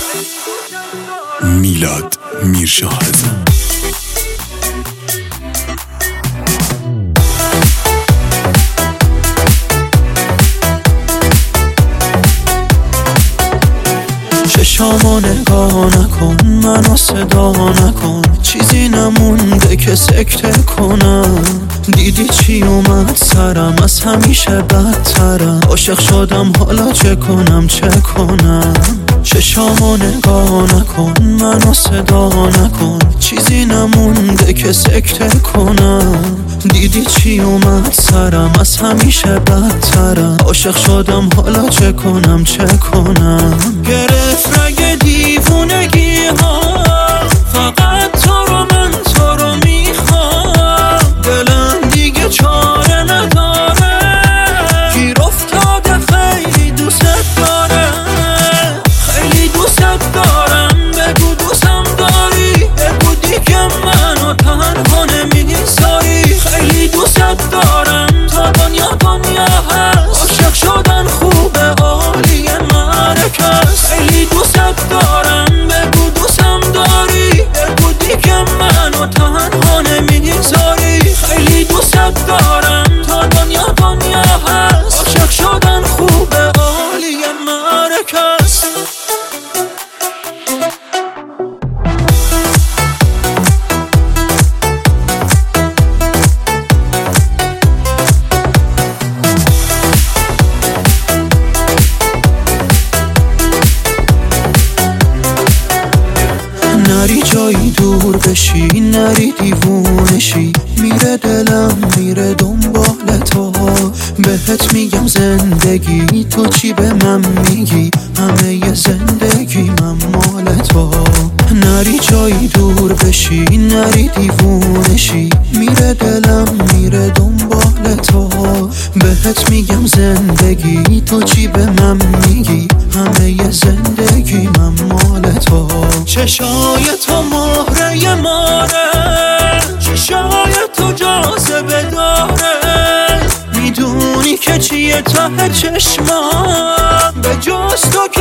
میلاد میرشاهد. چشامو نگاه نکن، منو صدا نکن، چیزی نمونده که سکته کنم. دیدی چی اومد سرم، از همیشه بدترم. عاشق شدم حالا چه کنم چه کنم. چشامو نگاه نکن، منو صدا نکن، چیزی نمونده که سکته کنم. دیدی چی اومد سرم، از همیشه بدترم. عاشق شدم حالا چه کنم چه کنم. گرفت رگ دیوونگی ها، فقط تو رو من تو رو میخوام. دلم دیگه چاره نداره، گیر افتاده خیلی دوست دارم. خیلی دوست دارم، بگو دوستم داری، بگو دیگه منو تنها نمیذاری. خیلی دوست دارم تا دنیا هست، عاشق شدن خوبه عالیه مرکز. خیلی دوست دارم، بگو دوستم داری، بگو دیگه منو تنها نمیذاری. خیلی دوست دارم تا دنیا هست، عاشق شدن خوبه عالیه مرکز. نری جایی دور بشی، نری دیوونشی. میره دلم میره دنبال تو، بهت میگم زندگی تو چی به من میگی. همه ی زندگی من مال تو. نری جایی دور بشی، نری دیوونشی. میره دلم میره دنبال تو، بهت میگم زندگی تو چی به من میگی. همه ی زندگی من مال تو. چشای تو مهره ماره، چشای تو جاذبه داره. میدونی که چیه ته چشمم، به جز تو